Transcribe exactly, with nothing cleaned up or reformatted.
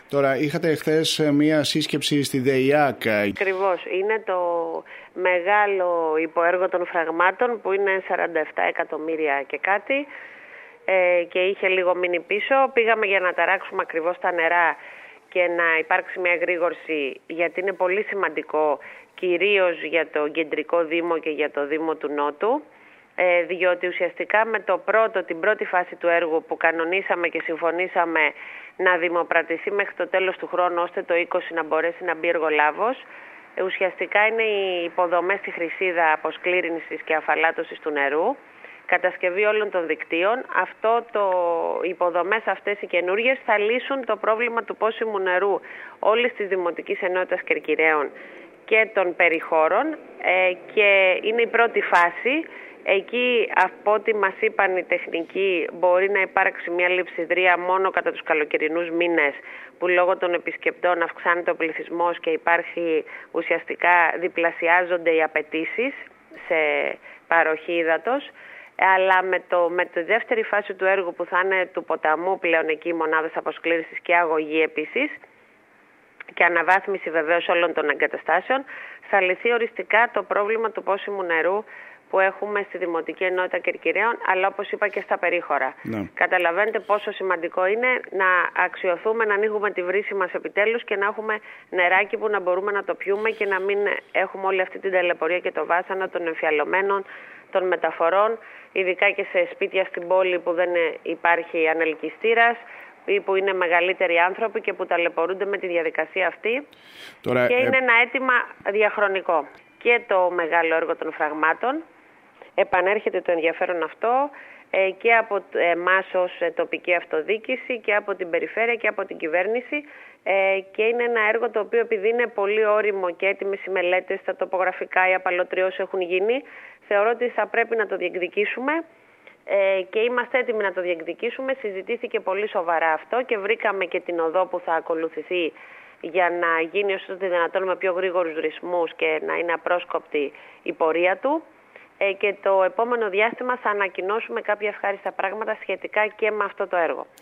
Τώρα, είχατε χθες μία σύσκεψη στη ΔΕΙΑΚ. Ακριβώς. Είναι το μεγάλο υποέργο των φραγμάτων που είναι σαράντα επτά εκατομμύρια και κάτι ε, και είχε λίγο μείνει πίσω. Πήγαμε για να ταράξουμε ακριβώς τα νερά και να υπάρξει μια γρήγορση, γιατί είναι πολύ σημαντικό κυρίως για το κεντρικό Δήμο και για το Δήμο του Νότου, ε, διότι ουσιαστικά με το πρώτο, την πρώτη φάση του έργου που κανονίσαμε και συμφωνήσαμε να δημοπρατηθεί μέχρι το τέλος του χρόνου, ώστε το είκοσι να μπορέσει να μπει εργολάβος, ε, ουσιαστικά είναι οι υποδομές στη Χρυσίδα αποσκλήρινσης και αφαλάτωσης του νερού, κατασκευή όλων των δικτύων. Αυτό το, οι υποδομές αυτές οι καινούργιες θα λύσουν το πρόβλημα του πόσιμου νερού όλης της Δημοτικής Ενότητας Κερκυραίων και των περιχώρων ε, και είναι η πρώτη φάση. Εκεί, από ό,τι μας είπαν οι τεχνικοί, μπορεί να υπάρξει μια λειψιδρία μόνο κατά τους καλοκαιρινούς μήνες, που λόγω των επισκεπτών αυξάνεται ο πληθυσμός και υπάρχει ουσιαστικά διπλασιάζονται οι απαιτήσεις σε παροχή ύδατος. Αλλά με, το, με τη δεύτερη φάση του έργου, που θα είναι του ποταμού πλέον εκεί οι μονάδες αποσκλήρησης και αγωγή επίσης, και αναβάθμιση βεβαίως όλων των εγκαταστάσεων, θα λυθεί οριστικά το πρόβλημα του πόσιμου νερού που έχουμε στη Δημοτική Ενότητα Κερκυραίων, αλλά όπως είπα και στα περίχωρα. Ναι. Καταλαβαίνετε πόσο σημαντικό είναι να αξιοθούμε, να ανοίγουμε τη βρύση μας επιτέλους και να έχουμε νεράκι που να μπορούμε να το πιούμε και να μην έχουμε όλη αυτή την ταλαιπωρία και το βάσανο των εμφιαλωμένων, των μεταφορών, ειδικά και σε σπίτια στην πόλη που δεν υπάρχει ανελκυστήρας ή που είναι μεγαλύτεροι άνθρωποι και που ταλαιπωρούνται με τη διαδικασία αυτή. Τώρα, και είναι ε... ένα αίτημα διαχρονικό. Και το μεγάλο έργο των φραγμάτων, επανέρχεται το ενδιαφέρον αυτό ε, και από εμάς ως τοπική αυτοδιοίκηση και από την περιφέρεια και από την κυβέρνηση ε, και είναι ένα έργο το οποίο, επειδή είναι πολύ όριμο και έτοιμες οι μελέτες, τα τοπογραφικά, οι απαλωτριώσεις έχουν γίνει, θεωρώ ότι θα πρέπει να το διεκδικήσουμε ε, και είμαστε έτοιμοι να το διεκδικήσουμε. Συζητήθηκε πολύ σοβαρά αυτό και βρήκαμε και την οδό που θα ακολουθηθεί για να γίνει όσο το δυνατόν με πιο γρήγορους ρυθμούς και να είναι απρόσκοπτη η πορεία του. Ε, και το επόμενο διάστημα θα ανακοινώσουμε κάποια ευχάριστα πράγματα σχετικά και με αυτό το έργο.